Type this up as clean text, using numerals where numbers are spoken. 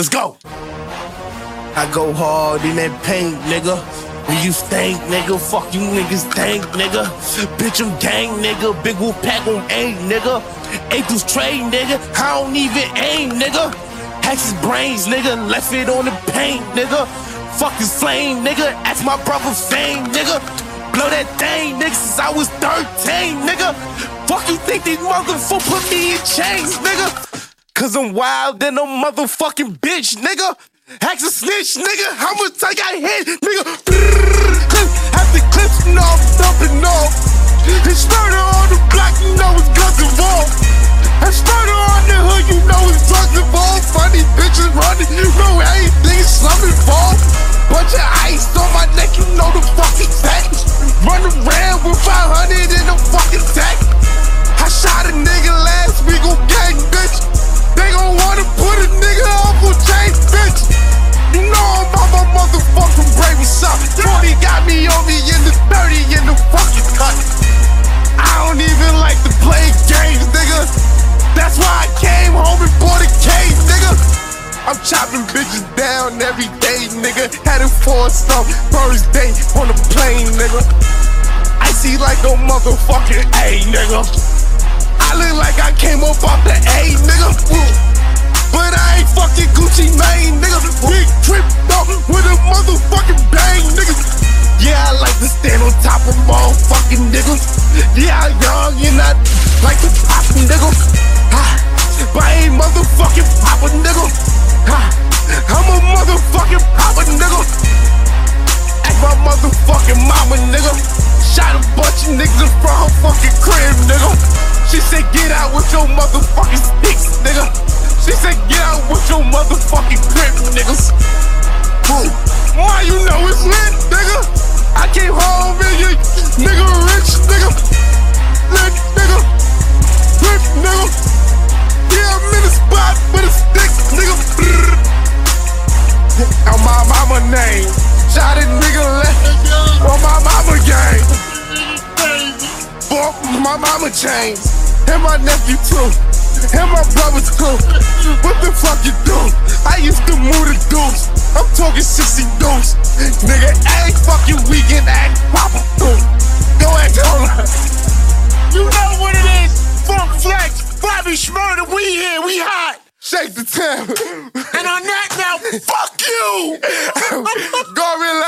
Let's go. I go hard in that paint, nigga. When you think, nigga, fuck you niggas think, nigga. Bitch, I'm gang, nigga. Big wolf pack on aim, nigga. A-throughs trade, nigga. I don't even aim, nigga. Hacks his brains, nigga. Left it on the paint, nigga. Fuck his flame, nigga. Ask my brother Fame, nigga. Blow that thing, nigga, since I was 13, nigga. Fuck you think these motherfuckers put me in chains, nigga? Cause I'm wild than a motherfucking bitch, nigga. Hacks a snitch, nigga. How much I got hit, nigga? Have the clips, you know I'm dumping off. It's murder on the block, you know it's guns involved. It's murder on the hood, you know it's drugs involved. Funny bitches running, you know anything is something involved. Bunch of ice on my neck, you know the fucking tech. Run around with 500 in the fucking tech. I shot a nigga last week on gang, bitch. They gon' wanna put a nigga up on chain, bitch. You know I'm on my motherfucking brain, what's up? 40 got me on me in the 30 in the fucking cut. I don't even like to play games, nigga. That's why I came home and bought a cage, nigga. I'm chopping bitches down every day, nigga. Headed for some first day on the plane, nigga. Icy like a motherfucking A, nigga. I look like I came up off the A, nigga. But I ain't fucking Gucci Mane, nigga. Big trip up with a motherfucking bang, nigga. Yeah, I like to stand on top of motherfucking niggas. Yeah, I'm young and I like to pop them, nigga. But I ain't motherfucking pop a nigga. I'm a motherfucking papa, nigga. Ask my motherfucking mama, nigga. Shot a bunch of niggas from her fucking crib, nigga. She said get out with your motherfucking sticks, nigga. She said get out with your motherfucking grip, niggas. Why you know it's lit, nigga? I came home and you nigga rich, nigga. Lit, nigga. Rip, nigga. Yeah, I'm in the spot with a stick, nigga. On my mama name. Shot a nigga left on my mama gang. Bought my mama chains. And my nephew too. And my brothers too. What the fuck you do? I used to move the deuce. I'm talking 60 deuce. Nigga, ain't fucking weekend act papa too. Go ahead, hold on. You know what it is. Funk Flex, Bobby Shmurda, we here, we hot. Shake the town. And on that now, fuck you. Gorilla.